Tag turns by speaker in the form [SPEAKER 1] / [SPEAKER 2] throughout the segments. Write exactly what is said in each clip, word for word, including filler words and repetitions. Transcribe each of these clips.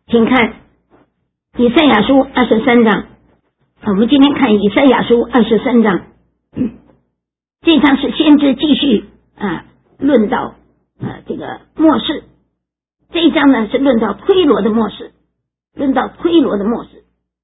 [SPEAKER 1] 请看以赛亚书二十三章，我们今天看以赛亚书二十三章，这章是先知继续啊论到啊这个末世，这一章呢是论到推罗的末世，论到推罗的末世。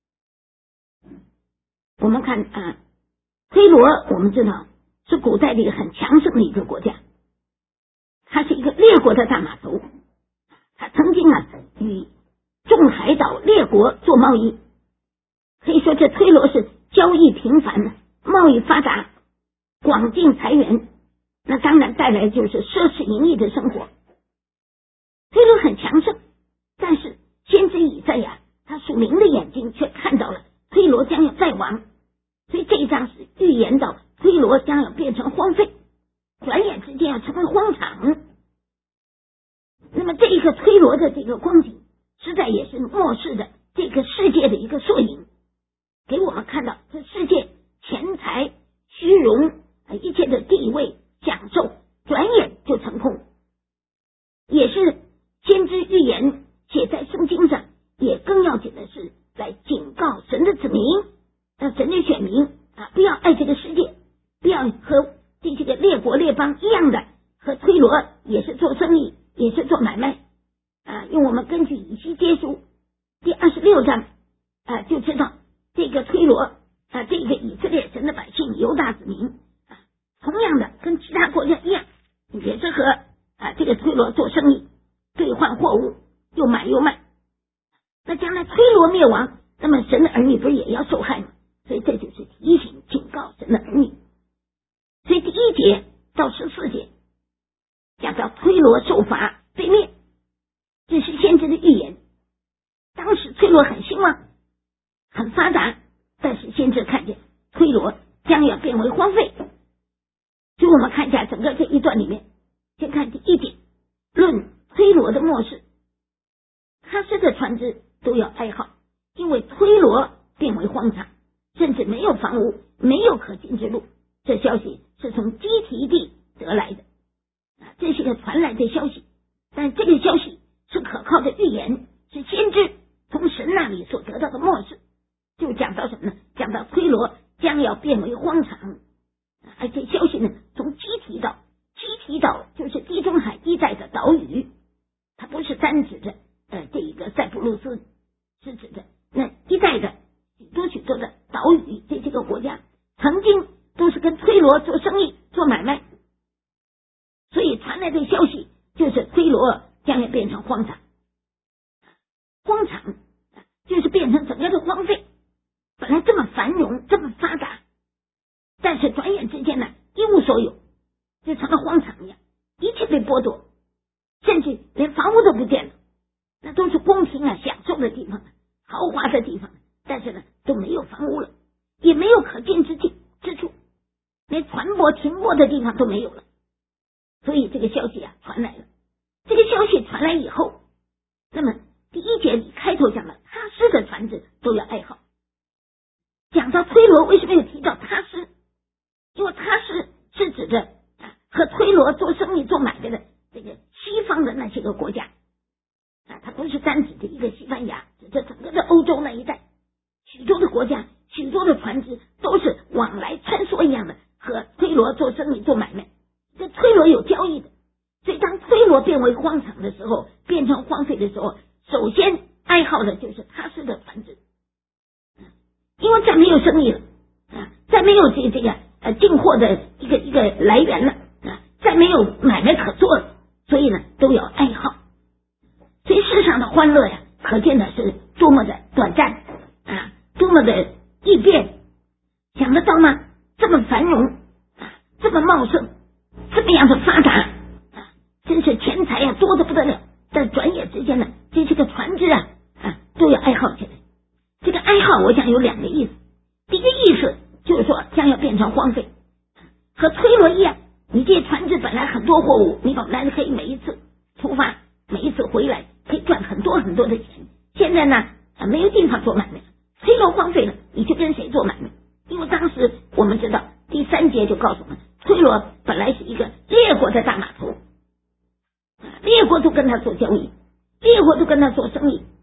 [SPEAKER 1] 我们看啊，推罗我们知道是古代的一个很强盛的一个国家，它是一个列国的大码头，它曾经啊与众海岛列国做贸易，可以说这推罗是交易频繁，贸易发达，广进财源，那当然带来就是奢侈淫逸的生活。推罗很强盛，但是先知以赛亚他属灵的眼睛却看到了推罗将要败亡，所以这一章是预言到推罗将要变成荒废，转眼之间要成为荒场。那么这一个推罗的这个光景实在也是末世的这个世界的一个缩影，给我们看到这世界钱财虚荣一切的地位享受转眼就成空，也是先知预言写在圣经上，也更要紧的是来警告神的子民，让神的选民啊不要爱这个世界，不要和这些个列国列邦一样的，和推罗也是做生意，也是做买卖啊。用我们根据以西结书第二十六章啊就知道，这个推罗啊，这个以色列神的百姓犹大子民啊，同样的跟其他国家一样，也是和啊这个推罗做生意，兑换货物，又买又卖。那将来推罗灭亡，那么神的儿女不是也要受害吗？所以这就是提醒警告神的儿女。所以第一节到十四节讲到推罗受罚被灭，这是先知的预言。当时推罗很兴旺很发达，但是先知看见推罗将要变为荒废。所以我们看一下整个这一段里面，先看第一点，论推罗的末世。他施的船只都要哀号，因为推罗变为荒场，甚至没有房屋，没有可进之路。这消息是从基提地得来的，这是个传来的消息，但这个消息是可靠的预言，是先知从神那里所得到的末世。就讲到什么呢？讲到推罗将要变为荒场，而且消息呢从基提岛，基提岛就是地中海一带的岛屿，它不是单指着呃这一个塞浦路斯，是指着那一带的许多许多的岛屿，这些个国家曾经都是跟推罗做生意做买卖，所以传来的消息就是推罗将要变成荒场。荒场就是变成整个的荒废，本来这么繁荣这么发达，但是转眼之间呢一无所有，就成了荒场一样，一切被剥夺，甚至连房屋都不见了，那都是宫廷啊享受的地方，豪华的地方，但是呢都没有房屋了，也没有可进之地之处，连船舶停泊的地方都没有了。所以这个消息啊传来了，这个消息传来以后，那么第一节里开头讲了他施的船只都要哀号。讲到推罗为什么有提到他施？因为他施是指着啊和推罗做生意做买卖的这个西方的那些个国家啊，它不是单指的一个西班牙，指着整个的欧洲那一带许多的国家，许多的船只都是往来穿梭一样的和推罗做生意做买卖，这推罗有交易的。所以当推罗变为荒场的时候，变成荒废的时候，首先哀号的就是他施的船只，因为再没有生意了啊，再没有这这个呃进货的一个一个来源了啊，再没有买卖可做了，所以呢都要哀号。所以世上的欢乐呀，可见的是多么的短暂啊，多么的易变，想得到吗？这么繁荣啊，这么茂盛，这么样的发达啊，真是钱财呀多得不得了。但转眼之间呢，这些个船只啊啊都要哀号起来。这个哀号我想有两个意思，第一个意思就是说将要变成荒废，和推罗一样，你这些船只本来很多货物，你本来可以每一次出发，每一次回来可以赚很多很多的钱，现在呢啊没有地方做买卖，推罗荒废了，你去跟谁做买卖？因为当时我们知道第三节就告诉我们，推罗本来是一个列国的大码头，列国都跟他做交易，列国都跟他做生意，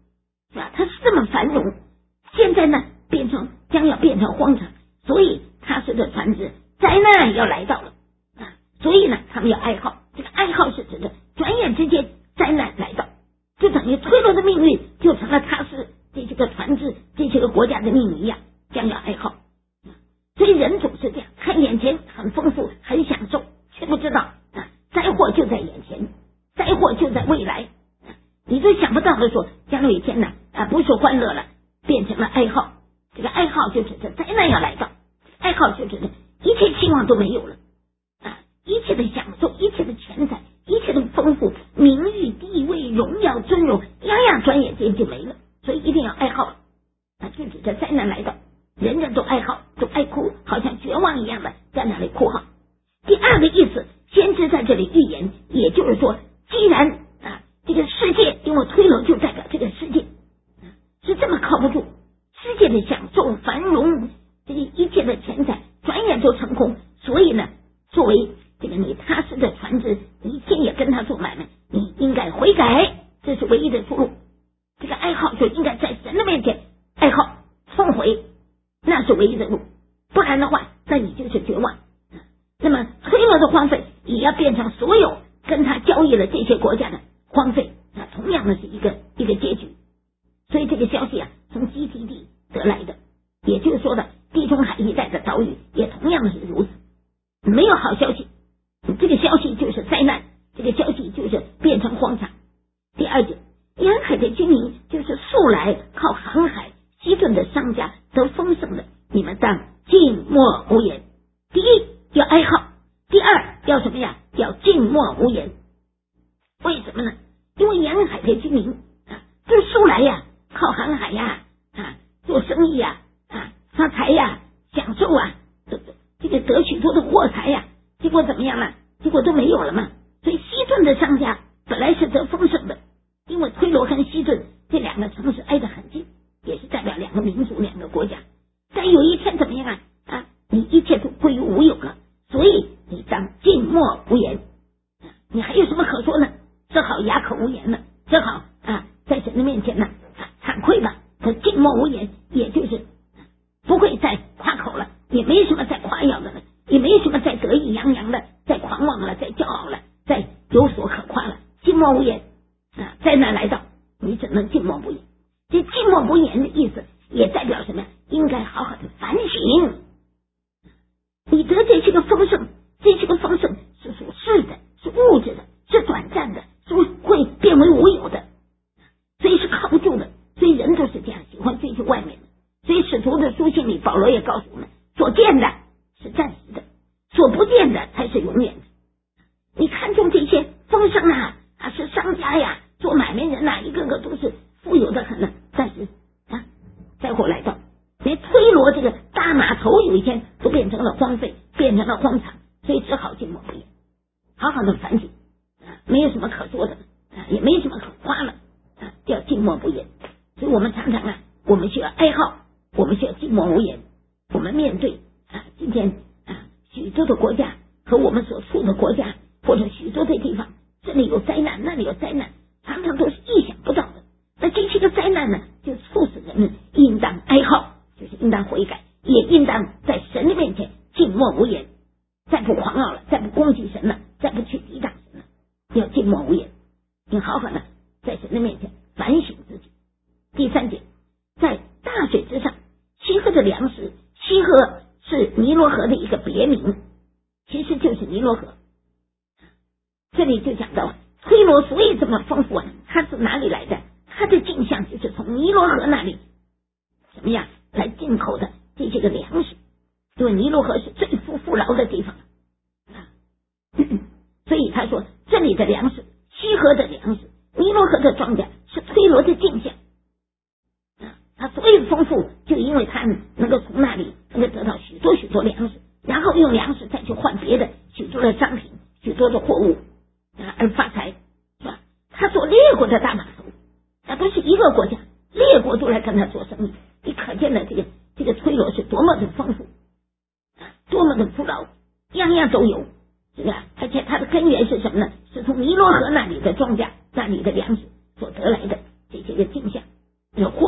[SPEAKER 1] 是吧？它是这么繁荣，现在呢变成将要变成荒场，所以他是的船只灾难要来到了啊，所以呢他们要哀号，这个哀号是指的转眼之间灾难来到，就等于推罗的命运就成了他是这些个船只这些个国家的命运一样，将要哀号。所以人总是这样，看眼前很丰富很享受，却不知道啊灾祸就在眼前，灾祸就在未来，你都想不到的说将来有一天呢啊不是欢乐了，变成了哀号，这个哀号就指着灾难要来到，哀号就指着一切希望都没有了啊，一切的享受，一切的钱财，一切的丰富，名誉地位荣耀尊荣，样样转眼间就没了，所以一定要哀号啊，就指着灾难来到，人人都哀号，都哀哭，好像绝望一样的在那里哭号。第二个意思，先知在这里预言，也就是说既然啊这个世界，因为推罗就代表这个世界是这么靠不住，世界的享受繁荣，这个一切的钱财转眼就成空，所以呢作为这个你踏实的船只，你一天也跟他做买卖，你应该悔改，这是唯一的出路，这个哀号就应该在神的面前哀号痛悔，那是唯一的路，不然的话那你就是绝望。那么推罗的荒废也要变成所有跟他交易了这些国家的荒废，那同样的是一个一个结局。所以这个消息啊从基提地得来的，也就是说的地中海一带的岛屿也同样是如此，没有好消息，这个消息就是灾难，这个消息就是变成荒场。第二点，沿海的居民就是素来靠航海西顿的商家得丰盛的，你们当静默无言。第一要哀号，第二要什么呀？要静默无言。为什么呢？因为沿海的居民啊，这素来呀靠航海呀啊做生意呀啊发财呀享受啊，这个得许多的货财呀，结果怎么样呢？结果都没有了嘛。所以西顿的商家本来是得丰盛的，因为推罗跟西顿这两个城市挨得很近，也是代表两个民族两个国家，但有一天怎么样啊啊你一切都归于无有了，所以你当静默无言，你还有什么可说呢？只好哑口无言了，只好啊在神的面前呢啊惭愧吧，可静默无言，也就是不会再夸口了，也没什么再夸耀的了，也没什么再得意洋洋的，再狂妄了，再骄傲了，再有所可夸了，静默无言啊，灾难来到，你只能静默不言。这静默不言的意思也代表什么？应该好好的反省。你得这些个丰盛，这些个丰盛是属世的，是物质的，是短暂的，是会变为无有的，所以是靠不住的。所以人都是这样，喜欢追求外面的。所以使徒的书信里，保罗也告诉我们，所见的是暂时的，所不见的才是永远的。你看中这些丰盛啊，啊是商家呀，做买卖人呐、啊，一个个都是富有的很了，但是啊，灾祸来到，连推罗这个大码头有一天都变成了荒废，变成了荒场，所以只好静默不言，好好的反省啊，没有什么可说的啊，也没什么可夸了啊，要静默不言。所以我们常常啊，我们需要哀号，我们需要静默无言。我们面对啊，今天啊许多的国家和我们所处的国家，或者许多的地方，这里有灾难，那里有灾难，常常都是意想不到的。那这些个灾难呢，就促使人们应当哀号，就是应当悔改，也应当在神的面前静默无言，再不狂傲了，再不攻击神了，再不去抵挡神了，要静默无言。你好好的在神的面前反省自己。第三点，在大水之上，西河的粮食，西河是尼罗河的一个别名，其实就是尼罗河。这里就讲到推罗所以这么丰富啊，它是哪里来的？它的镜像就是从尼罗河那里怎么样来进口的这些个粮食，因为尼罗河是最富富饶的地方啊，所以他说这里的粮食，西河的粮食，尼罗河的庄稼是推罗的镜像。他所有丰富，就因为他能够从那里能够得到许多许多粮食，然后用粮食再去换别的许多的商品，许多的货物啊，而发财，是吧？他做列国的大码头，那不是一个国家，列国都来跟他做生意，你可见的这个这个推罗是多么的丰富啊，多么的富饶，样样都有，是吧？而且它的根源是什么呢？是从尼罗河那里的庄稼，那里的粮食所得来的这些个镜像。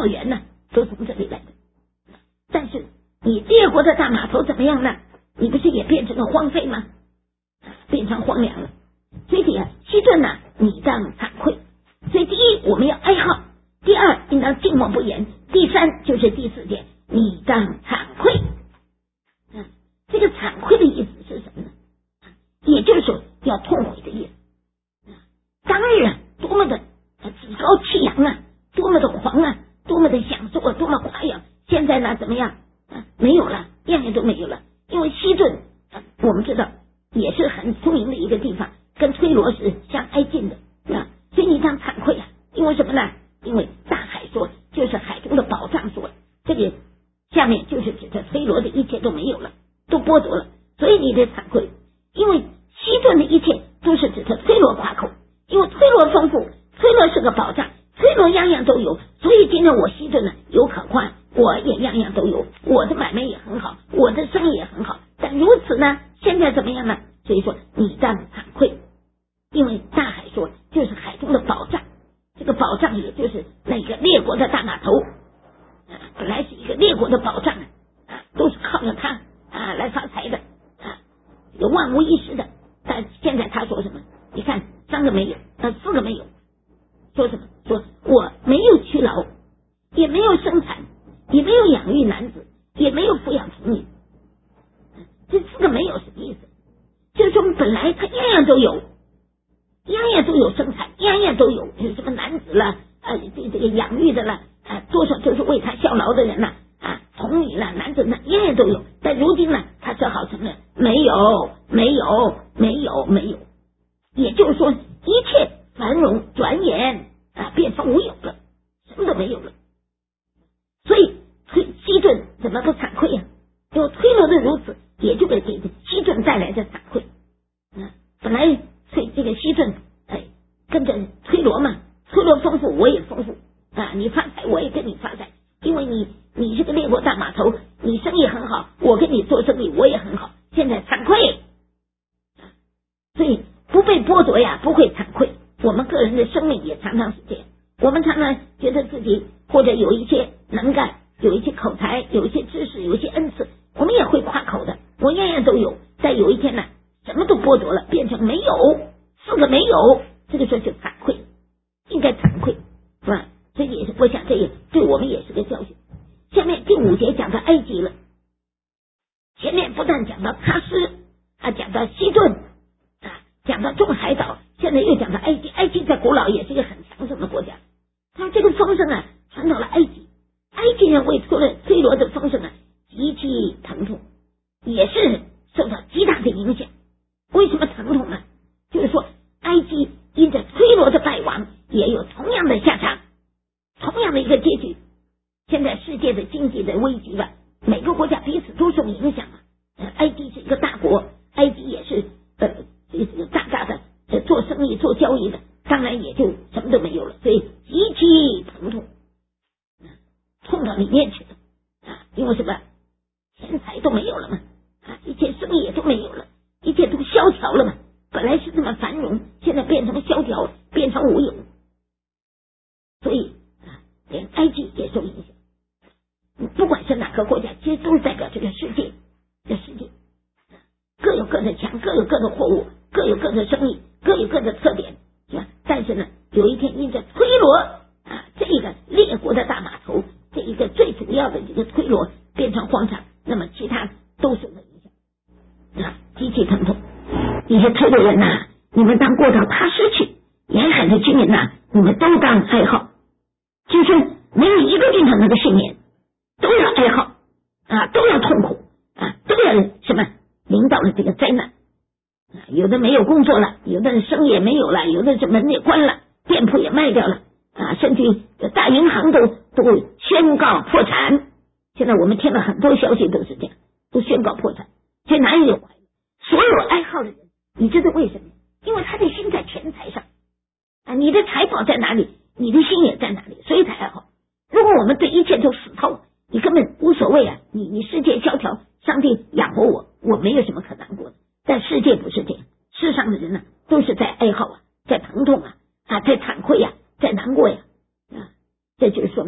[SPEAKER 1] 货源呢，都从这里来的。但是你列国的大码头怎么样呢？你不是也变成了荒废吗？变成荒凉了。所以啊，西顿呢，你当惭愧。所以第一，我们要哀号；第二，应当静默不言；第三，就是第四点，你当惭愧。嗯，这个惭愧的意思是什么呢？也就是说要痛悔的意思。当日啊，多么的趾高气扬啊，多么的狂啊，多么的享受啊，多么夸耀。现在呢，怎么样？啊，没有了，样样都没有了。因为西顿，啊，我们知道也是很出名的一个地方，跟推罗是相挨近的啊。所以你当惭愧啊，因为什么呢？因为大海说就是海中的宝藏说，这里下面就是指着推罗的一切都没有了，都剥夺了，所以你得惭愧。因为西顿的一切都是指着推罗夸口，因为推罗丰富，推罗是个宝藏，推罗样样都有，所以今天我西顿呢有可夸，我也样样都有，我的买卖也很好，我的生意也很好。但如此呢，现在怎么样呢？所以说你当惭愧，因为大海说就是海中的宝藏，这个宝藏也就是那个列国的大码头，啊，本来是一个列国的宝藏啊，都是靠着它啊来发财的啊，有万无一失的。但现在他说什么？你看三个没有，呃四个没有，说什么？说我没有屈劳，也没有生产，也没有养育男子，也没有抚养童女。这四个没有什么意思？就是说本来他样样都有，样样都有生产，样样都有，什么男子了，呃，这这个养育的了，啊，多少就是为他效劳的人了，啊，童女了，男子呢，样样都有。但如今呢，他只好承认没有，没有，没有，没有。也就是说，一切繁荣转眼啊变成无有了，什么都没有了。所以推西顿怎么不惭愧呀、啊？有推罗的如此，也就给给西顿带来的惭愧。嗯，本来推这个西顿哎跟着推罗嘛，推罗丰富我也丰富啊，你发财我也跟你发财，因为你你是个列国大码头，你生意很好，我跟你做生意我也很好，现在惭愧。所以不被剥夺呀，不会惭愧。我们个人的生命也常常是这样，我们常常觉得自己或者有一些能干，有一些口才，有一些知识，有一些恩赐，我们也会夸口的，我样样都有。但有一天呢，什么都剥夺了，变成没有，四个没有，这个时候就惭愧，应该惭愧，是吧？这也是我想这也对我们也是个教训。下面第五节讲到埃及了，前面不但讲到他施啊，讲到西顿啊，讲到众海岛，现在又讲到埃及。埃及在古老也是一个很强盛的国家，他这个风声啊传到了埃及，埃及人为推罗推罗的风声啊极其疼痛，也是受到极大的影响。为什么疼痛呢？就是说埃及因着推罗的败亡，也有同样的下场，同样的一个结局。现在世界的经济的危机吧，每个国家彼此都受影响啊。呃、埃及是一个大国，埃及也是呃这个大大的、呃、做生意做交易的，当然也就什么都没有了，所以极其疼痛，嗯、痛到里面去了啊！因为什么？钱财都没有了嘛，啊，一切生意也都没有了，一切都萧条了嘛。本来是这么繁荣，现在变成萧条，变成无有，所以啊，连埃及也受影响。不管是哪个国家，其实都是代表这个世界，这世界各有各的强，各有各的货物，各有各的生意，各有各的特点，是吧？但是呢，有一天因着推罗啊，这个列国的大码头，这一个最主要的这个推罗变成荒场，那么其他都受到影响啊，极其疼痛。一些推罗人呐、啊，你们当过到他失去，沿海的居民呐、啊，你们都当哀号，就是没有一个地方能够幸免。都要哀号啊，都要痛苦啊，都要什么临到了这个灾难啊，有的没有工作了，有的人生意也没有了，有的这门也关了，店铺也卖掉了啊，甚至大银行都都宣告破产。现在我们听了很多消息都是这样，都宣告破产，这哪里有快乐？所有哀号的人，你知道为什么？因为他的心在钱财上啊，你的财宝在哪里，你的心也在哪里，所以才哀号。如果我们对一切都死透，你根本无所谓啊！你你世界萧条，上帝养活我，我没有什么可难过的。但世界不是这样，世上的人呢、啊，都是在哀号啊，在疼痛啊，啊，在惭愧呀、啊，在难过呀啊！这就是说明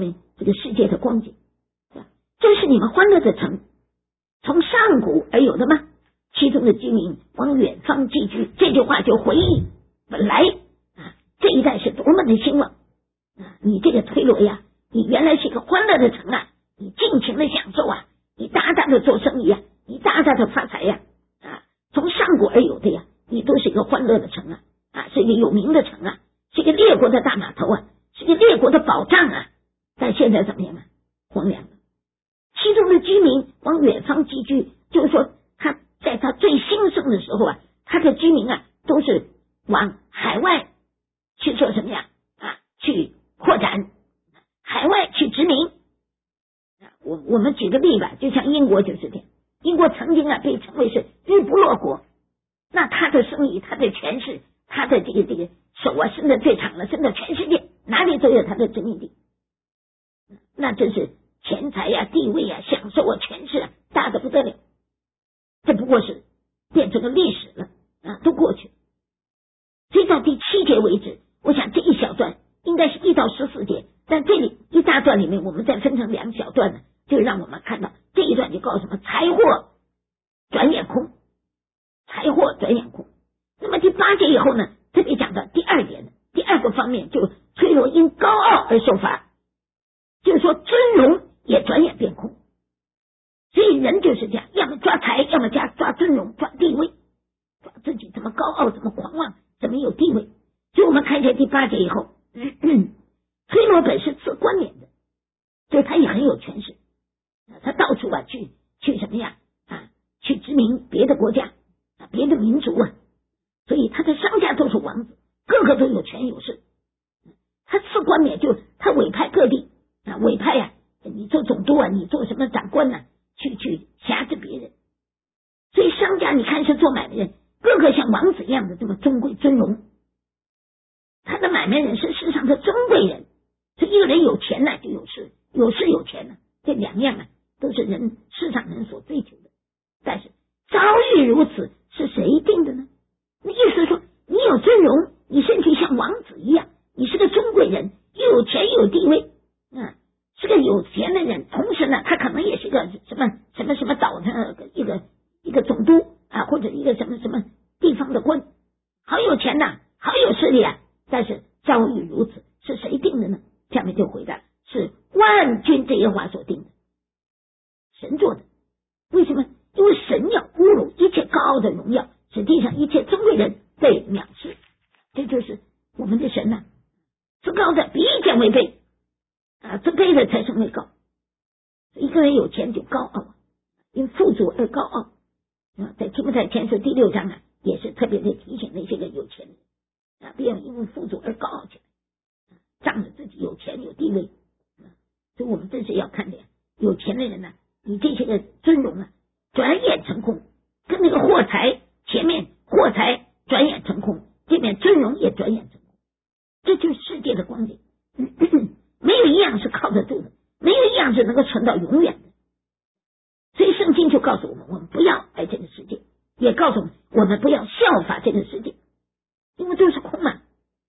[SPEAKER 1] 们这个世界的光景。这是你们欢乐的城，从上古而有的吗？其中的居民往远方寄居，这句话就回忆本来啊这一带是多么的兴旺啊！你这个推罗呀，你原来是一个欢乐的城啊，你尽情的享受啊，你大大的做生意啊，你大大的发财呀啊！从上古而有的呀，你都是一个欢乐的城啊啊，是一个有名的城啊，是一个列国的大码头啊，是一个列国的保障啊。但现在怎么样啊？荒凉了。其中的居民往远方寄居，就是说他在他最兴盛的时候啊，他的居民啊都是往海外去做什么呀啊？去扩展，海外去殖民。我我们举个例吧，就像英国就是这样，英国曾经啊被称为是日不落国，那他的生意、他的权势、他的这个这个手啊伸得最长了，伸到全世界，哪里都有他的殖民地，那真是钱财呀、啊、地位啊、享受啊、权势啊，大的不得了。这不过是变成了历史了啊，都过去。所以到第七节为止，我想这一小段应该是一到十四节，但这里一大段里面，我们再分成两小段呢，就让我们看到这一段就告诉我们财货转眼空，财货转眼空。那么第八节以后呢，特别讲到第二点，第二个方面就推罗因高傲而受罚，就是说尊荣也转眼变空。所以人就是这样，要么抓财，要么抓抓尊荣，抓地位，抓自己怎么高傲，怎么狂妄，怎么有地位。所以我们看一下第八节以后，嗯嗯、推罗本是赐冠冕的，所以他也很有权势，他到处啊去去什么呀啊，去殖民别的国家啊，别的民族啊，所以他的商家都是王子，个个都有权有势。他赐冠冕，就他委派各地啊，委派呀、啊，你做总督啊，你做什么长官呢、啊？去去辖制别人，所以商家你看是做买卖人，个个像王子一样的这么尊贵尊荣。他的买卖人是世上的尊贵人，所以一个人有钱呢就有势，有势有权呢，这两样啊都是人世上人所追求的。但是遭遇如此是谁定的呢？那意思是说，你有尊荣，你甚至像王子一样，你是个尊贵人，又有钱又有地位，嗯。是个有钱的人，同时呢，他可能也是个什么什么什么岛的一个一个总督啊，或者一个什么什么地方的官，好有钱呐，好有势力啊。但是遭遇如此，是谁定的呢？下面就回答是万军之耶和华所定的，神做的。为什么？因为神要侮辱一切高傲的荣耀，使地上一切尊贵人被藐视。这就是我们的神呐、啊，至高的比一切为卑。啊，这卑的才是为高。一个人有钱就高傲，因富足而高傲。啊，在提摩太前书第六章啊，也是特别的提醒那些个有钱人啊，不要因为富足而高傲起来，仗着自己有钱有地位。啊、所以我们真是要看见有钱的人呢、啊，你这些个尊荣啊，转眼成空，跟那个货财前面货财转眼成空，这面尊荣也转眼成空，这就是世界的光景。嗯咳咳没有一样是靠得住的，没有一样是能够存到永远的。所以圣经就告诉我们，我们不要爱这个世界，也告诉我们，我们不要效法这个世界，因为都是空嘛。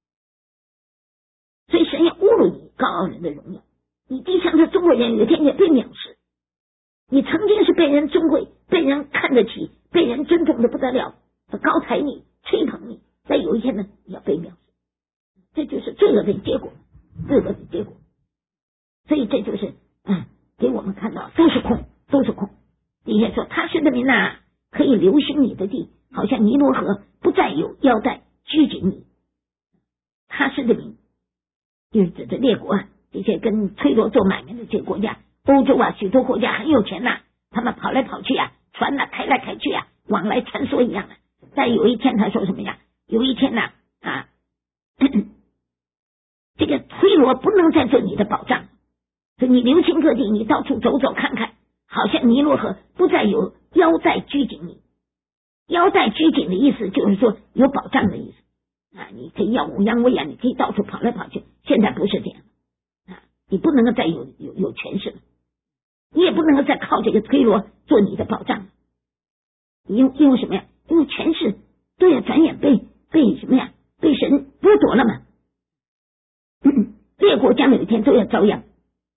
[SPEAKER 1] 所以神要侮辱你高傲人的荣耀，你地上的中国人有一天也被藐视，你曾经是被人尊贵、被人看得起、被人尊重的不得了，高抬你、吹捧你，但有一天呢，你要被藐视，这就是罪恶的结果。罪恶的结果，所以这就是嗯，给我们看到都是空，都是空。底下说他是的民啊，可以流行你的地，好像尼罗河不再有腰带拘谨你。他是的民就是指着列国啊，这些跟推罗做买卖的这些国家，欧洲啊，许多国家很有钱呐、啊，他们跑来跑去啊，船呐、啊、开来开去啊，往来穿梭一样的、啊。但有一天他说什么呀？有一天呢 啊。啊咳咳这个推罗不能再做你的保障，所以你流行各地，你到处走走看看，好像尼罗河不再有腰带拘谨你。腰带拘谨的意思就是说有保障的意思啊，你可以耀武扬威啊，你可以到处跑来跑去。现在不是这样啊，你不能够再有有有权势了，你也不能够再靠这个推罗做你的保障。因因为什么呀？因为权势都要转眼被被什么呀？被神剥夺了嘛。嗯、列国将有一天都要遭殃，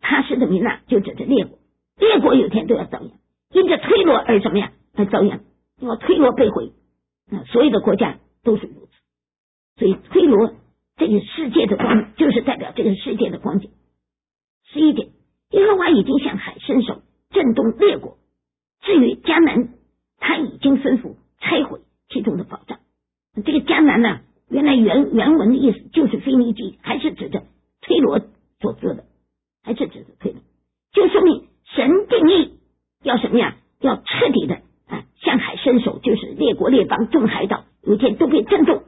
[SPEAKER 1] 他施的民呐，就指着列国，列国有一天都要遭殃，因着推罗而怎么样而遭殃，因为推罗被毁，那所有的国家都是如此。所以推罗这个世界的光就是代表这个世界的光景。十一点，耶和华已经向海伸手，震动列国。至于迦南，他已经吩咐拆毁其中的宝藏。这个迦南呢，原来原原文的意思就是腓尼基，还是指着推罗所做的，还是指着推罗，就说明神定义要什么呀？要彻底的啊向海伸手，就是列国列邦众海岛有一天都被震动，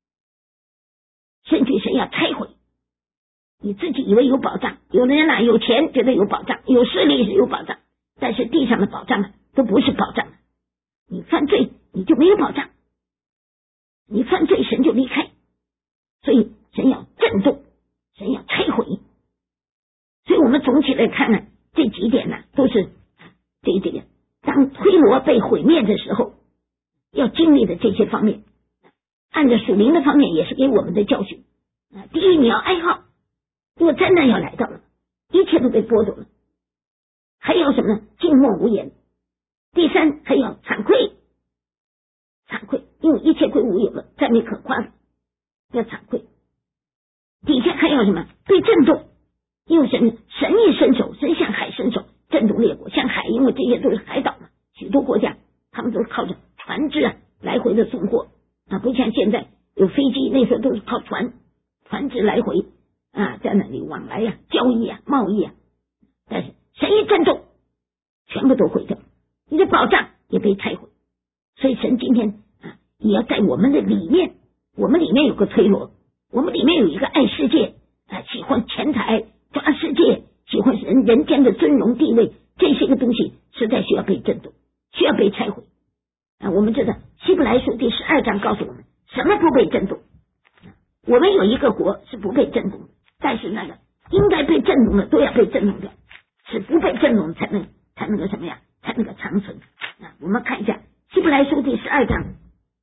[SPEAKER 1] 甚至神要拆毁。你自己以为有保障，有的人呢、啊、有钱觉得有保障，有势力是有保障，但是地上的保障啊都不是保障。你犯罪你就没有保障，你犯罪神就离开，所以神要震动，神要拆毁。所以我们总体来看呢，这几点呢都是这这个当推罗被毁灭的时候要经历的这些方面。按照属灵的方面也是给我们的教训。第一，你要哀号，因为灾难要来到了，一切都被剥夺了。还有什么呢？静默无言。第三，还要惭愧，惭愧，因为一切归无有了，再没可夸了，要惭愧。底下还要什么？被震动，因为神神一伸手，神向海伸手，震动列国，像海，因为这些都是海岛嘛，许多国家他们都是靠着船只啊来回的送货啊，不像现在有飞机，那时候都是靠船船只来回啊，在那里往来呀、啊、交易啊、贸易啊。但是神一震动，全部都毁掉，你的保障也被拆毁。所以神今天啊，也要在我们的里面，我们里面有个推罗，我们里面有一个爱世界啊，喜欢钱财、抓世界，喜欢人人间的尊荣地位，这些个东西实在需要被震动，需要被拆毁啊。我们知道希伯来书第十二章告诉我们，什么不被震动？我们有一个国是不被震动的，但是那个应该被震动的都要被震动掉，是不被震动才能才能够什么呀？才能够长存啊！我们看一下希伯来书第十二章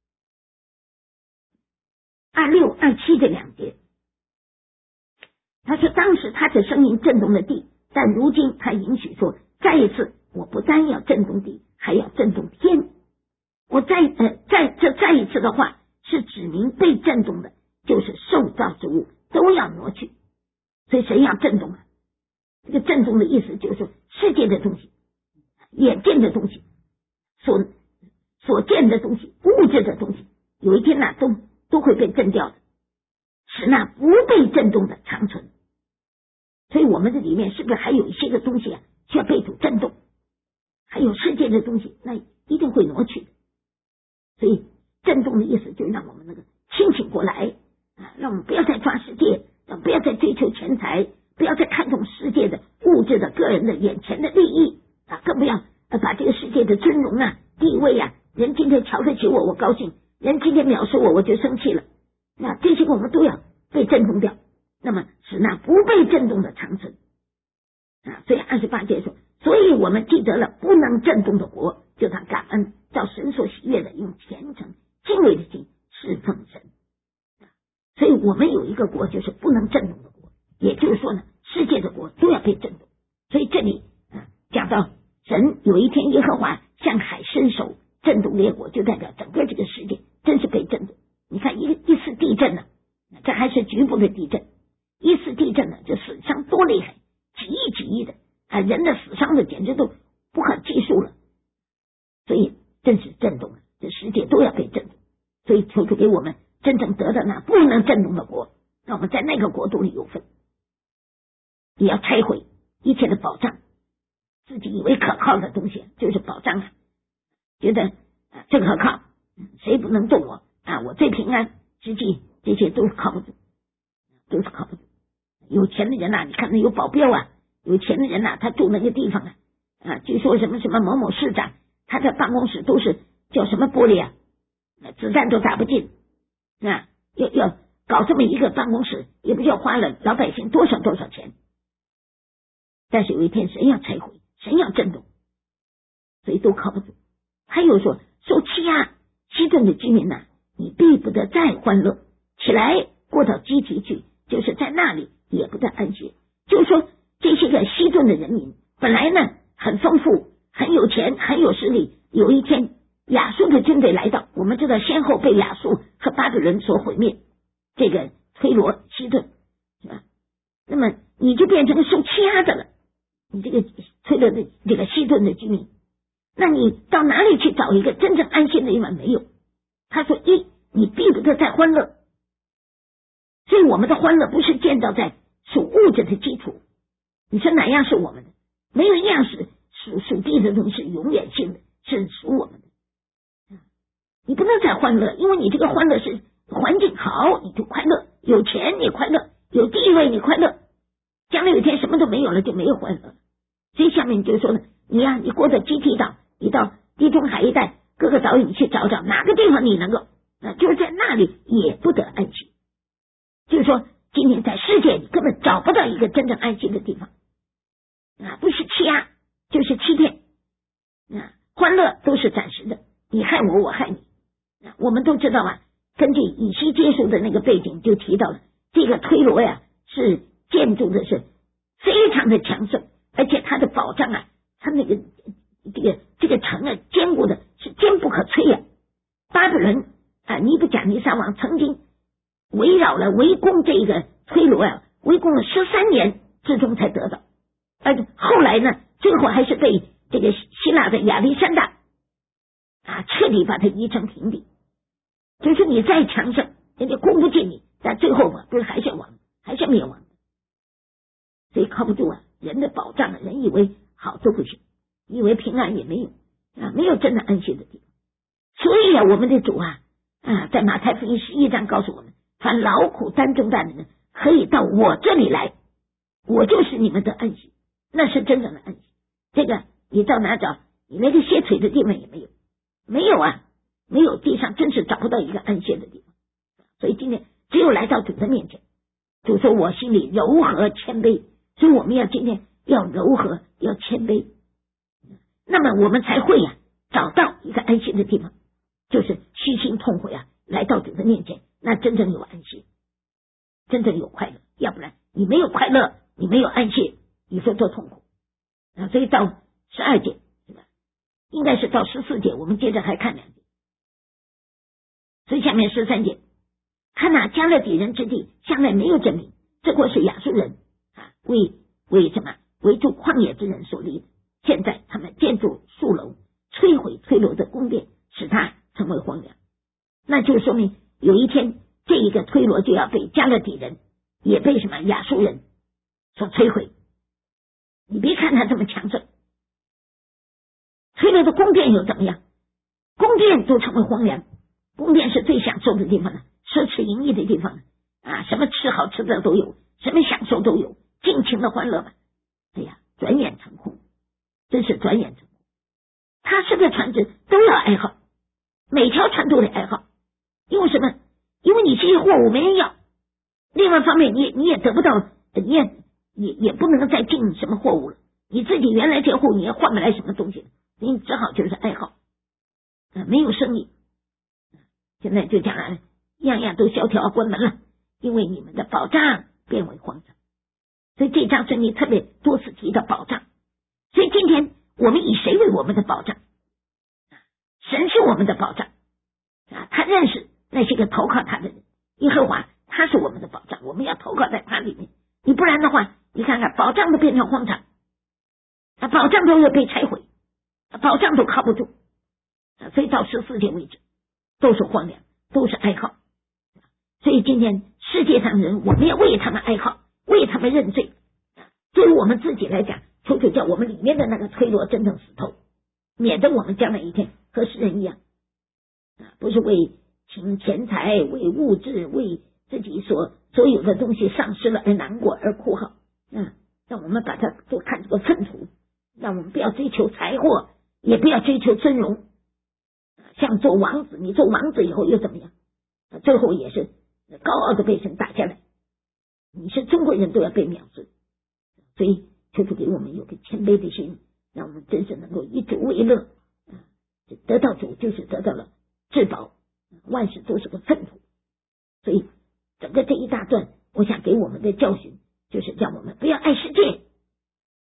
[SPEAKER 1] 二六二七这两节，他说当时他的声音震动了地，但如今他允许说，再一次我不单要震动地，还要震动天。我再呃再这再一次的话，是指明被震动的就是受造之物都要挪去，所以神要震动啊。这个震动的意思就是世界的东西、眼见的东西、所所见的东西、物质的东西，有一天呢、啊、都都会被震掉的，使那不被震动的长存。所以我们这里面是不是还有一些个东西啊需要被主震动？还有世界的东西，那一定会挪去的。所以震动的意思就让我们那个清醒过来啊，让我们不要再抓世界，不要再追求钱财，不要再看重世界的物质的个人的眼前的利益啊，更不要把这个世界的尊荣啊、地位啊，人今天瞧得起我，我高兴；人今天藐视我，我就生气了。那这些我们都要被震动掉，那么使那不被震动的长存啊。所以二十八节说，所以我们记得了不能震动的国，就当感恩，照神所喜悦的，用虔诚敬畏的心侍奉神。所以我们有一个国就是不能震动的国，也就是说呢，世界的国都要被震动。所以这里啊讲到神有一天耶和华向海伸手震动列国，就代表整个这个世界真是被震动。你看一一次地震呢，这还是局部的地震，一次地震呢就死伤多厉害，几亿几亿的啊，人的死伤的简直都不可计数了。所以真是震动了，这世界都要被震动。所以求主给我们真正得到那不能震动的国，让我们在那个国度里有份。也要拆毁一切的保障，自己以为可靠的东西就是保障啊，觉得啊这可靠，谁不能动我啊，我最平安，实际这些都是靠不住，都是靠不住。有钱的人呐、啊，你看那有保镖啊，有钱的人呐、啊，他住那个地方啊，啊，据说什么什么某某市长，他的办公室都是叫什么玻璃啊，子弹都打不进啊，要要搞这么一个办公室，也不知道花了老百姓多少多少钱。但是有一天神要拆毁，神要震动，所以都靠不住。还有说受欺压西顿的居民呐、啊，你必不得再欢乐，起来过到基提去，就是在那里也不得安歇。就是说这些个西顿的人民本来呢很丰富，很有钱，很有实力。有一天亚述的军队来到，我们知道先后被亚述和巴比伦所毁灭，这个推罗、西顿是吧？那么你就变成受欺压的了，你这个推罗的这个西顿的居民，那你到哪里去找一个真正安心的地方？没有。他说一，你逼不得再欢乐，所以我们的欢乐不是建造在属物质的基础。你说哪样是我们的？没有一样是属属地的东西是永远性的，是属我们的。你不能再欢乐，因为你这个欢乐是环境好你就快乐，有钱你快乐，有地位你快乐，将来有一天什么都没有了就没有欢乐。所以下面就说呢，你呀、啊，你过着基地岛，你到地中海一带各个岛屿去找找哪个地方你能够，那就是在那里也不得安息。就是说今天在世界你根本找不到一个真正安息的地方啊，不是欺压就是欺骗啊，欢乐都是暂时的，你害我我害你啊。我们都知道啊，根据以西结书的那个背景就提到了，这个推罗呀是建筑的是非常的强盛，而且它的保障啊，它那个这个这个城啊坚固的是坚不可摧啊。巴比伦啊，尼布甲尼撒王曾经围绕了围攻这个推罗啊，围攻了十三年之中才得到，而后来呢，最后还是被这个希腊的亚历山大啊彻底把它夷成平地。就是你再强盛，人家攻不进你，但最后嘛，不是还是亡，还是灭亡的。所以靠不住啊，人的保障啊，人以为好都不行，以为平安也没有啊，没有真的安息的地方。所以啊，我们的主啊啊，在马太福音十一章告诉我们，凡劳苦担重担的人，可以到我这里来，我就是你们的安息，那是真正的安息。这个你到哪找？你那个歇腿的地方也没有，没有啊，没有，地上真是找不到一个安歇的地方。所以今天只有来到主的面前，主说我心里柔和谦卑，所以我们要今天要柔和，要谦卑，那么我们才会呀、啊、找到一个安息的地方，就是虚心痛悔啊，来到主的面前，那真正有安息，真正有快乐。要不然你没有快乐，你没有安息，你说多痛苦啊！所以到十二节是吧？应该是到十四节，我们接着还看两节。所以下面十三节，看那加勒底人之地，向来没有证明，这国是亚述人啊，为为什么为住旷野之人所立的。现在他们建筑树楼，摧毁推罗的宫殿，使它成为荒凉。那就说明有一天这一个推罗就要被加勒底人，也被什么亚述人所摧毁。你别看他这么强盛，推罗的宫殿又怎么样？宫殿都成为荒凉，宫殿是最享受的地方了，奢侈淫逸的地方啊，什么吃好吃的都有，什么享受都有，尽情的欢乐嘛。哎呀，转眼成空，真是转眼成空。他是个船只都要哀号，每条船都得哀号，因为什么？因为你这些货物没人要，另外一方面你你也得不到，你也也也不能再进什么货物了，你自己原来这货你也换不来什么东西，你只好就是哀号啊，没有生意。现在就讲了，样样都萧条关门了，因为你们的保障变为荒场。所以这章圣经特别多次提到保障。所以今天我们以谁为我们的保障？神是我们的保障啊！他认识那些个投靠他的人，耶和华他是我们的保障，我们要投靠在他里面。你不然的话，你看看保障都变成荒场，啊，保障都要被拆毁，保障都靠不住，啊，所以到十四节为止都是荒凉，都是哀号。所以今天世界上人，我们要为他们哀号，为他们认罪。对于我们自己来讲，求求叫我们里面的那个推罗真正死透，免得我们将来一天和世人一样啊，不是为请钱财、为物质、为自己所所有的东西丧失了而难过而哭号啊！让我们把它都看作粪土，让我们不要追求财货，也不要追求尊荣。像做王子，你做王子以后又怎么样？最后也是高傲的被神打下来，你是中国人都要被藐视。所以求主给我们有个谦卑的心，让我们真是能够以主为乐，得到主就是得到了至宝，万事都是个粪土。所以整个这一大段，我想给我们的教训就是叫我们不要爱世界，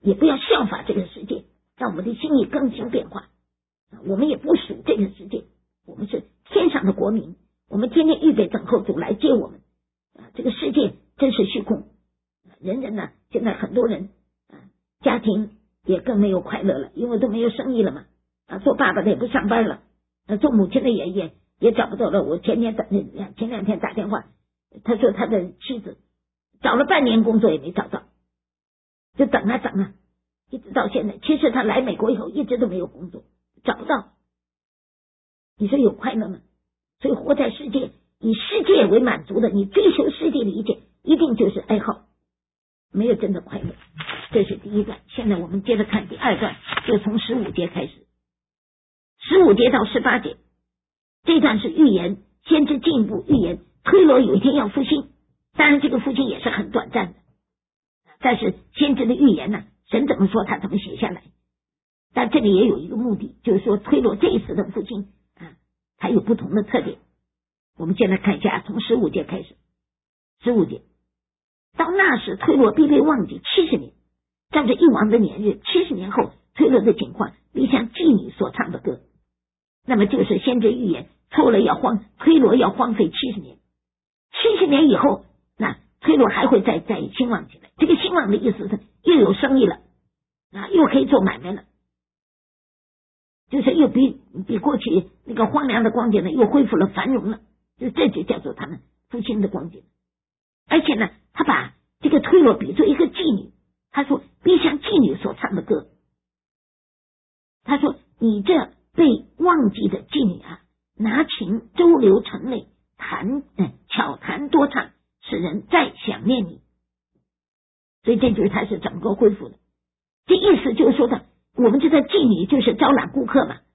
[SPEAKER 1] 也不要效法这个世界，让我们的心意更新变化。我们也不属这个世界，我们是天上的国民，我们天天预备等候主来接我们。啊，这个世界真是虚空，人人呢，现在很多人啊，家庭也更没有快乐了，因为都没有生意了嘛。啊，做爸爸的也不上班了，啊，做母亲的也也也找不到了。我前天打前两天打电话，他说他的妻子找了半年工作也没找到，就等啊等啊，一直到现在。其实他来美国以后一直都没有工作，找不到。你说有快乐吗？所以活在世界，以世界为满足的，你追求世界的一切，一定就是爱好，没有真的快乐。这是第一段。现在我们接着看第二段，就从十五节开始，十五节到十八节，这段是预言，先知进一步预言推罗有一天要复兴。当然这个复兴也是很短暂的，但是先知的预言呢，神怎么说他怎么写下来。但这里也有一个目的，就是说推罗这一次的复兴啊，它有不同的特点。我们先来看一下，从十五节开始。十五节，到那时推罗必被忘记七十年，照着一王的年日，七十年后推罗的情况必像妓女所唱的歌。那么就是先知预言，错了要荒推罗要荒废七十年，七十年以后，那推罗还会再再兴旺起来。这个兴旺的意思是又有生意了啊，又可以做买卖了，就是又比比过去那个荒凉的光景呢，又恢复了繁荣了。就这就叫做他们复兴的光景。而且呢，他把这个推罗比作一个妓女，他说必像妓女所唱的歌。他说你这被忘记的妓女啊，拿琴周流城内，弹哎巧弹多唱，使人再想念你。所以这就是他是整个恢复的。这意思就是说的，我们这个妓女就是招揽顾客嘛。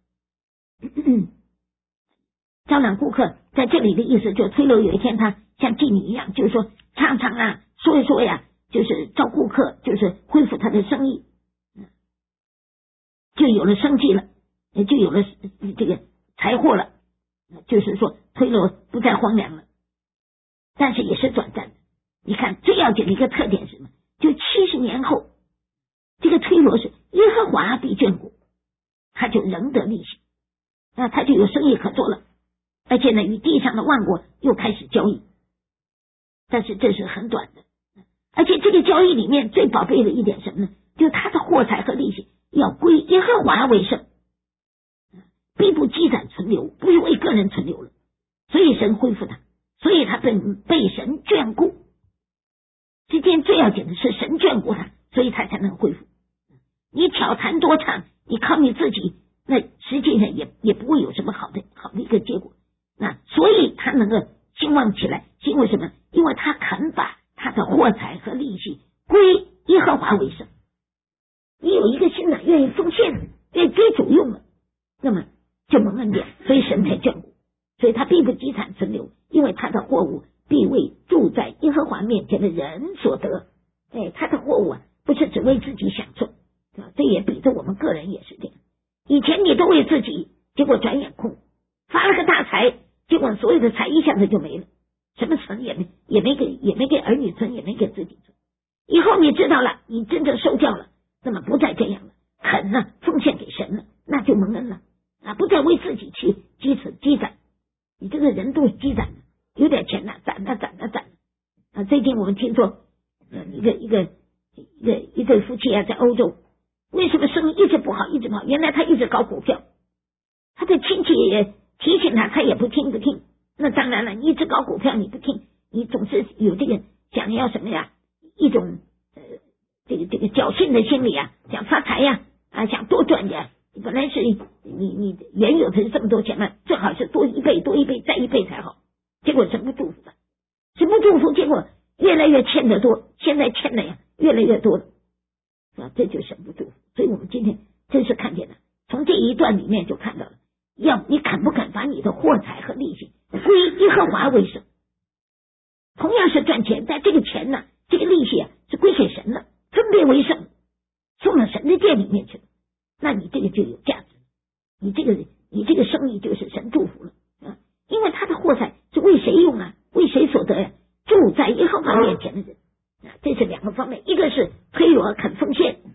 [SPEAKER 1] 招揽顾客在这里的意思，就推罗有一天他像妓女一样，就是说唱唱啊，说一说呀，就是招顾客，就是恢复他的生意，就有了生计了，就有了这个财货了，就是说推罗不再荒凉了。但是也是短暂的。你看最要紧的一个特点是什么？就七十年后，这个推罗是耶和华必眷顾，他就仍得利息，那他就有生意可做了。而且呢，与地上的万国又开始交易，但是这是很短的。而且这个交易里面最宝贝的一点什么呢？就是他的货财和利息要归耶和华为圣，必不积攒存留，不是为个人存留了。所以神恢复他，所以他被被神眷顾。这件最要紧的是神眷顾他，所以他才能恢复。你巧谈多唱，你靠你自己，那实际上也也不会有什么好的好的一个结果。那所以他能够兴旺起来，是因为什么？因为他肯把他的货财和利息归耶和华为圣。你有一个心呢，愿意奉献，愿意给主用了，那么就蒙恩典，所以神才眷顾。所以他并不积产存留，因为他的货物必为住在耶和华面前的人所得。哎，他的货物啊，不是只为自己享受，这也比着我们个人也是这样。以前你都为自己，结果转眼空，发了个大财，结果所有的财一下子就没了，什么存也没也没给也没给儿女存，也没给自己存。以后你知道了，你真正受教了，那么不再这样了，肯呢奉献给神了，那就蒙恩了啊！不再为自己去积此积攒，你这个人都是积攒的，有点钱呢，攒了攒了攒了啊！最近我们听说，呃，一个一个一个一对夫妻啊，在欧洲，为什么生意一直不好，一直不好？原来他一直搞股票，他的亲戚也提醒他，他也不听不听。那当然了，你一直搞股票你不听，你总是有这个想要什么呀，一种呃这个这个侥幸的心理啊，想发财呀啊，想多赚点。本来是你你原有的是这么多钱嘛，最好是多一倍多一倍再一倍才好。结果神不祝福的，神不祝福，结果越来越欠得多，现在欠的呀越来越多了啊，这就是神不祝福。所以我们今天真是看见了，从这一段里面就看到了，要你肯不肯把你的货财和利息归耶和华为圣。同样是赚钱，但这个钱呢，这个利息啊是归给神了，分别为圣，送到神的殿里面去了，那你这个就有价值，你这个你这个生意就是神祝福了啊！因为他的货财是为谁用啊？为谁所得呀？住在耶和华面前的人啊，这是两个方面，一个是推罗肯奉献，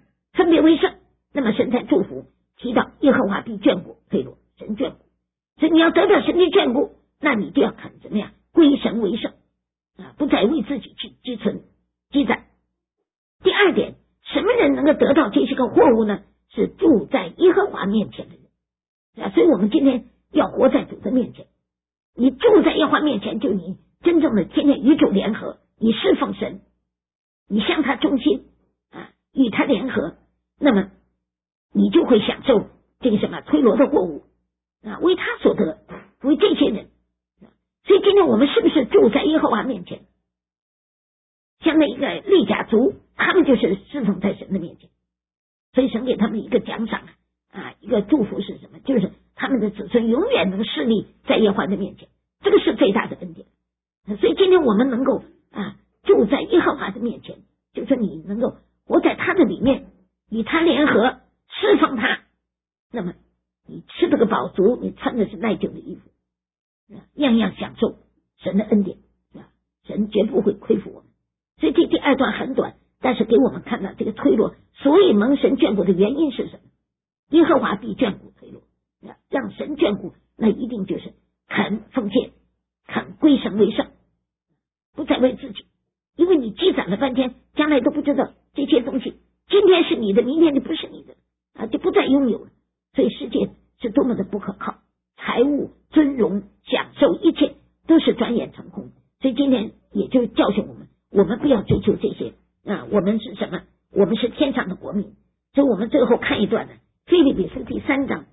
[SPEAKER 1] 分别为圣。那么神才祝福提到耶和华必眷顾推罗，神眷顾，所以你要得到神的眷顾，那你就要肯怎么样归神为圣啊，不再为自己去积存积攒。第二点，什么人能够得到这些个货物呢？是住在耶和华面前的人啊，所以我们今天要活在主的面前。你住在耶和华面前，就你真正的天天与主联合，你侍奉神，你向他忠心啊，与他联合，那么你就会享受这个什么推罗的货物啊，为他所得，为这些人。所以今天我们是不是住在耶和华面前？像那一个利甲族，他们就是侍奉在神的面前，所以神给他们一个奖赏啊，一个祝福是什么？就是他们的子孙永远能侍立在耶和华的面前，这个是最大的恩典。所以今天我们能够啊住在耶和华的面前，就是你能够活在他的里面，与他联合，侍奉他，那么你吃这个饱足，你穿的是耐久的衣服，样样享受神的恩典，神绝不会亏负我们。所以这第二段很短，但是给我们看到这个推罗所以蒙神眷顾的原因是什么？耶和华必眷顾推罗，让神眷顾，那一定就是肯奉献，肯归神为圣，不再为自己，因为你积攒了半天，将来都不知道这些东西，今天是你的，明天就不是你的啊，就不再拥有了。所以世界是多么的不可靠，财物、尊荣、享受，一切都是转眼成空。所以今天也就教训我们，我们不要追求这些啊，我们是什么？我们是天上的国民。所以我们最后看一段呢，腓立比书第三章，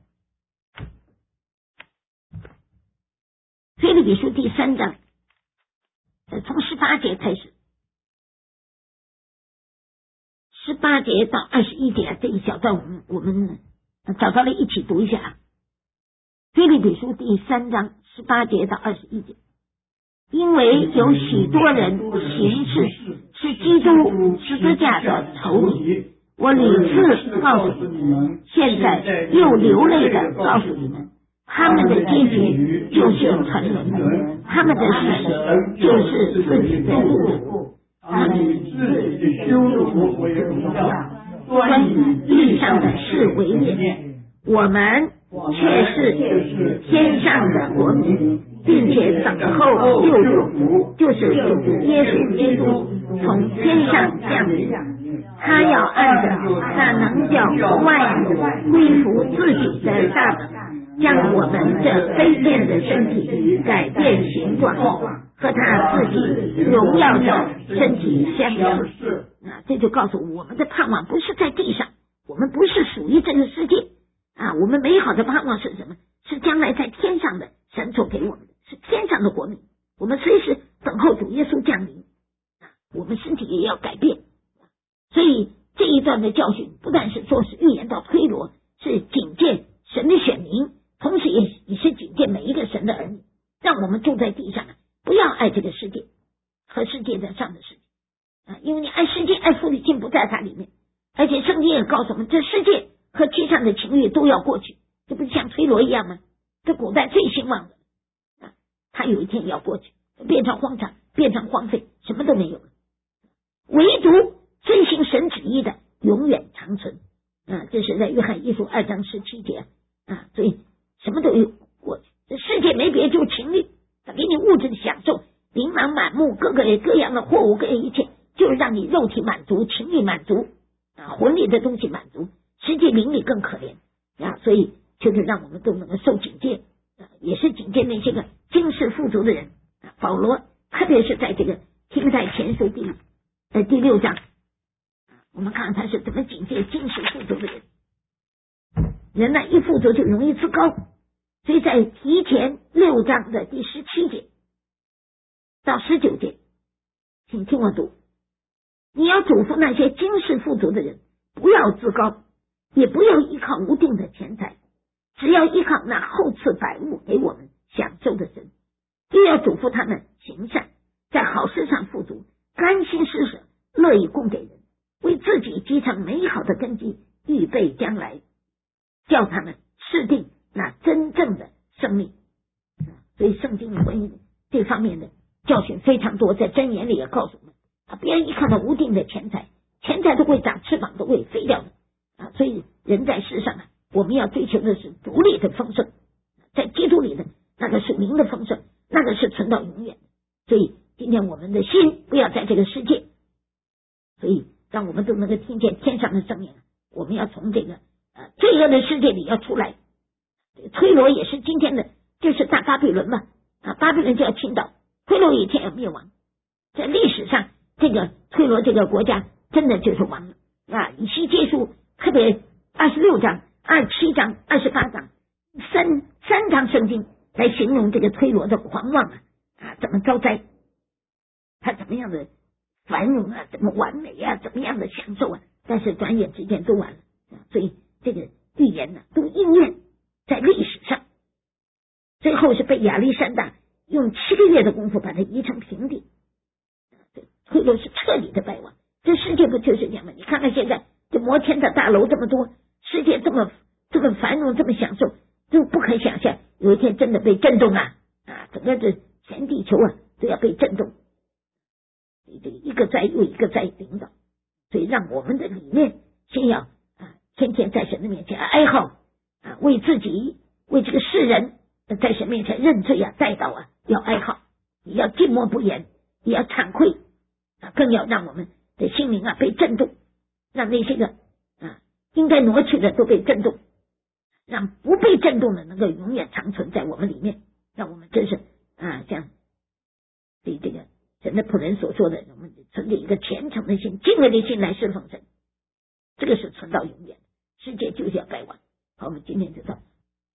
[SPEAKER 1] 腓立比书第三章从十八节开始，十八节到二十一节这一小段我们我们找到了，一起读一下。腓立比书第三章十八节到二十一节，因为有许多人行事是基督十字架的仇敌，我屡次告诉你们，现在又流泪的告诉你们，他们的结局就是沉沦，他们的神就是自己的主，他们以自己的羞辱为荣耀，专以地上的事为念，我们却是天上的国民，并且等候救主，就是主耶稣基督从天上降临。他要按着那能叫万有归服自己的大能，将我们这卑贱的身体改变形状，和他自己荣耀的身体相似。啊，这就告诉我们的盼望不是在地上，我们不是属于这个世界啊，我们美好的盼望是什么？是将来在天上的，神所给我们的，是天上的国民。我们随时等候主耶稣降临啊，我们身体也要改变。所以这一段的教训不但是说是预言到推罗，是警戒神的选民，同时也也是警戒每一个神的儿女，让我们住在地上不要爱这个世界和世界在上的世界啊，因为你爱世界爱父的心不在它里面，而且圣经也告诉我们，这世界和地上的情欲都要过去，这不是像推罗一样吗？这古代最兴旺的啊，他有一天要过去，变成荒场，变成荒废，什么都没有了，唯独遵行神旨意的永远长存啊！这是在约翰一书二章十七节啊，所以什么都有过去，这世界没别就情欲，他给你物质的享受，琳琅满目，各个各样的货物，各样一切，就是让你肉体满足，情欲满足啊，魂里的东西满足，实际灵里更可怜啊！所以就是让我们都能够受警戒啊，也是警戒那些个今世富足的人啊。保罗特别是在这个提摩太前书第呃第六章。我们看看他是怎么警戒今世富足的人。人呢一富足就容易自高，所以在提前六章的第十七节到十九节，请听我读。你要嘱咐那些今世富足的人，不要自高，也不要依靠无定的钱财，只要依靠那厚赐百物给我们享受的神。又要嘱咐他们行善，在好事上富足，甘心施舍，乐意供给人，为自己积成美好的根基，预备将来，叫他们制定那真正的生命。所以圣经关于这方面的教训非常多，在箴言里也告诉我们，不要依靠那无定的钱财，钱财都会长翅膀，都会飞掉的所以人在世上啊，我们要追求的是独立的丰盛，在基督里的那个属灵的丰盛，那个是存到永远的。所以今天我们的心不要在这个世界，所以让我们都能够听见天上的声音，我们要从这个呃罪恶的世界里要出来。推罗也是今天的，就是大巴比伦嘛，啊，巴比伦就要倾倒，推罗有一天要灭亡。在历史上，这个推罗这个国家真的就是亡了啊！以西结书特别二十六章、二十七章、二十八章三三章圣经来形容这个推罗的狂妄啊啊，怎么遭灾，他怎么样的繁荣啊，怎么完美啊，怎么样的享受啊，但是转眼之间都完了，所以这个预言呢、啊、都应验在历史上。最后是被亚历山大用七个月的功夫把它夷成平地。推罗是彻底的败亡，这世界不就是这样吗？你看看现在这摩天的大楼这么多，世界这么这么繁荣，这么享受，就不可想象有一天真的被震动啊啊！整个这全地球啊都要被震动，这一个灾又一个灾领导，所以让我们的里面先要啊天天在神的面前哀号啊，为自己为这个世人在神面前认罪啊代祷啊，要哀号，也要静默不言，也要惭愧啊，更要让我们的心灵啊被震动，让那些个啊应该挪去的都被震动，让不被震动的能够永远长存在我们里面，让我们真是啊像对这个神的仆人所说的，我们存着一个虔诚的心、敬畏的心来侍奉神，这个是存到永远。